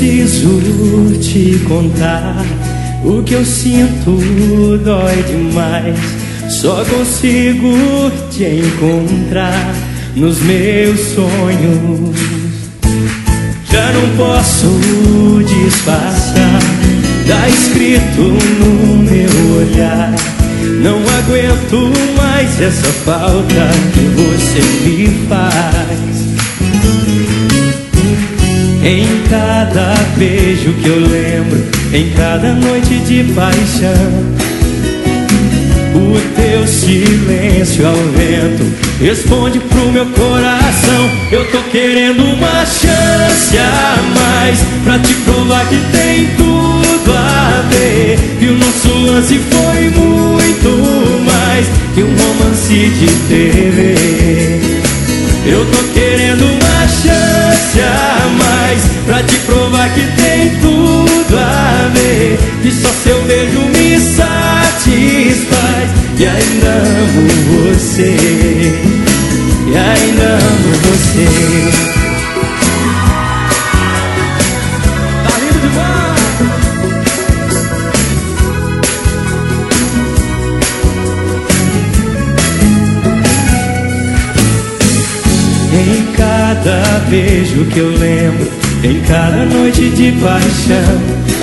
preciso te contar. O que eu sinto dói demais. Só consigo te encontrar nos meus sonhos. Já não posso disfarçar, tá escrito no meu olhar. Não aguento mais essa falta que você me faz. Em cada beijo que eu lembro, em cada noite de paixão, o teu silêncio ao vento responde pro meu coração. Eu tô querendo uma chance a mais pra te provar que tem tudo a ver, que o nosso lance foi muito mais que um romance de TV. Eu tô querendo uma chance a mais pra te provar que tem tudo a ver, que só seu beijo me satisfaz. E ainda amo você, e ainda amo você. Tá lindo demais! Em cada beijo que eu lembro, em cada noite de paixão,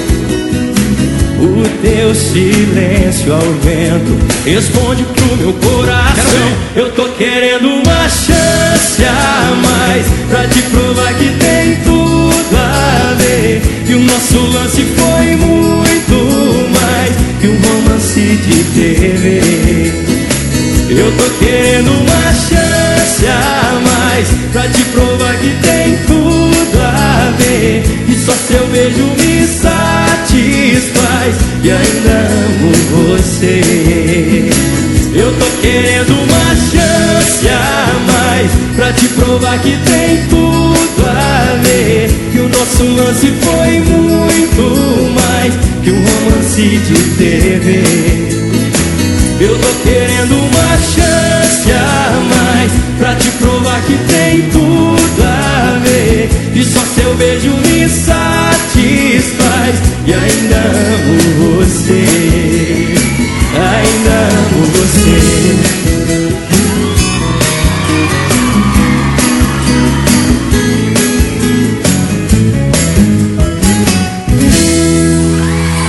o teu silêncio ao vento responde pro meu coração. Eu tô querendo uma chance a mais pra te provar que tem tudo a ver, que o nosso lance foi muito mais que um romance de TV. Eu tô querendo uma chance a mais pra te provar que tem tudo a ver, que só seu beijo me satisfaz. E ainda amo você. Eu tô querendo uma chance a mais pra te provar que tem tudo a ver, que o nosso lance foi muito mais que um romance de TV. Eu tô querendo uma chance a mais pra te provar que tem tudo a ver, que só seu beijo me satisfaz. E ainda amo você.